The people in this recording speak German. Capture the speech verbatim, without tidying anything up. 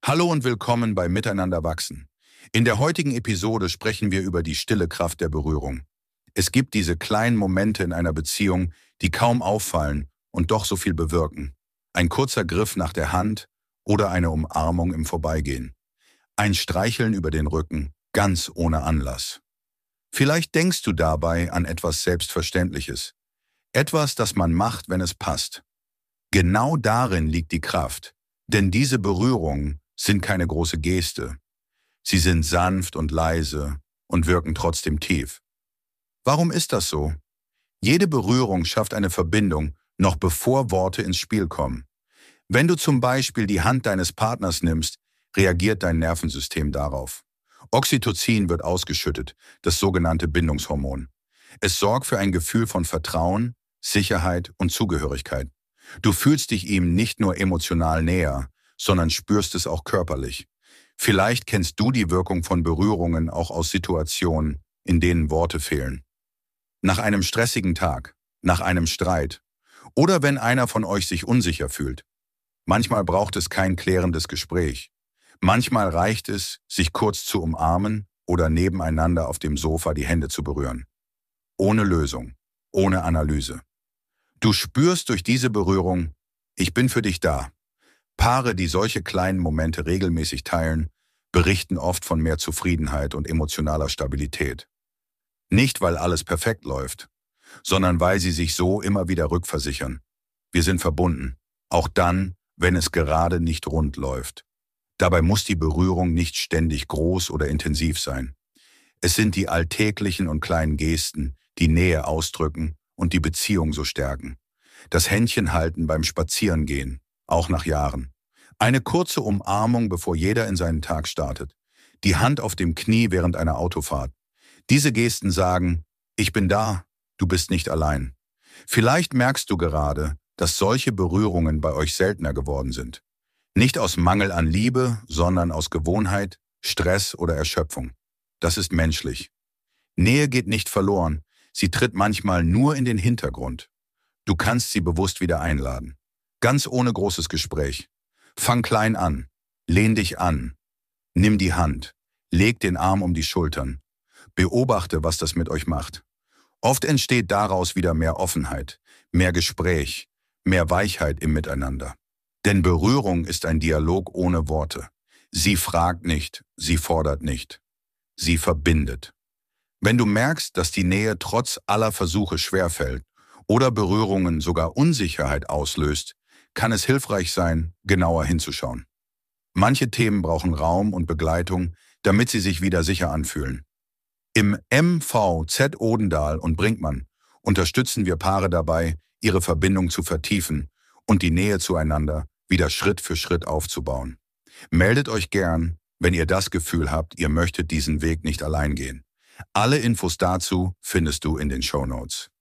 Hallo und willkommen bei Miteinander wachsen. In der heutigen Episode sprechen wir über die stille Kraft der Berührung. Es gibt diese kleinen Momente in einer Beziehung, die kaum auffallen und doch so viel bewirken. Ein kurzer Griff nach der Hand oder eine Umarmung im Vorbeigehen. Ein Streicheln über den Rücken, ganz ohne Anlass. Vielleicht denkst du dabei an etwas Selbstverständliches. Etwas, das man macht, wenn es passt. Genau darin liegt die Kraft, denn diese Berührungen sind keine große Geste. Sie sind sanft und leise und wirken trotzdem tief. Warum ist das so? Jede Berührung schafft eine Verbindung, noch bevor Worte ins Spiel kommen. Wenn du zum Beispiel die Hand deines Partners nimmst, reagiert dein Nervensystem darauf. Oxytocin wird ausgeschüttet, das sogenannte Bindungshormon. Es sorgt für ein Gefühl von Vertrauen, Sicherheit und Zugehörigkeit. Du fühlst dich ihm nicht nur emotional näher, sondern spürst es auch körperlich. Vielleicht kennst du die Wirkung von Berührungen auch aus Situationen, in denen Worte fehlen. Nach einem stressigen Tag, nach einem Streit oder wenn einer von euch sich unsicher fühlt. Manchmal braucht es kein klärendes Gespräch. Manchmal reicht es, sich kurz zu umarmen oder nebeneinander auf dem Sofa die Hände zu berühren. Ohne Lösung, ohne Analyse. Du spürst durch diese Berührung, ich bin für dich da. Paare, die solche kleinen Momente regelmäßig teilen, berichten oft von mehr Zufriedenheit und emotionaler Stabilität. Nicht, weil alles perfekt läuft, sondern weil sie sich so immer wieder rückversichern. Wir sind verbunden, auch dann, wenn es gerade nicht rund läuft. Dabei muss die Berührung nicht ständig groß oder intensiv sein. Es sind die alltäglichen und kleinen Gesten, die Nähe ausdrücken und die Beziehung so stärken. Das Händchen halten beim Spazierengehen, auch nach Jahren. Eine kurze Umarmung, bevor jeder in seinen Tag startet. Die Hand auf dem Knie während einer Autofahrt. Diese Gesten sagen, ich bin da, du bist nicht allein. Vielleicht merkst du gerade, dass solche Berührungen bei euch seltener geworden sind. Nicht aus Mangel an Liebe, sondern aus Gewohnheit, Stress oder Erschöpfung. Das ist menschlich. Nähe geht nicht verloren, sie tritt manchmal nur in den Hintergrund. Du kannst sie bewusst wieder einladen. Ganz ohne großes Gespräch. Fang klein an, lehn dich an, nimm die Hand, leg den Arm um die Schultern. Beobachte, was das mit euch macht. Oft entsteht daraus wieder mehr Offenheit, mehr Gespräch, mehr Weichheit im Miteinander. Denn Berührung ist ein Dialog ohne Worte. Sie fragt nicht, sie fordert nicht. Sie verbindet. Wenn du merkst, dass die Nähe trotz aller Versuche schwerfällt oder Berührungen sogar Unsicherheit auslöst, kann es hilfreich sein, genauer hinzuschauen. Manche Themen brauchen Raum und Begleitung, damit sie sich wieder sicher anfühlen. Im M V Z Odendahl und Brinkmann unterstützen wir Paare dabei, ihre Verbindung zu vertiefen und die Nähe zueinander wieder Schritt für Schritt aufzubauen. Meldet euch gern, wenn ihr das Gefühl habt, ihr möchtet diesen Weg nicht allein gehen. Alle Infos dazu findest du in den Shownotes.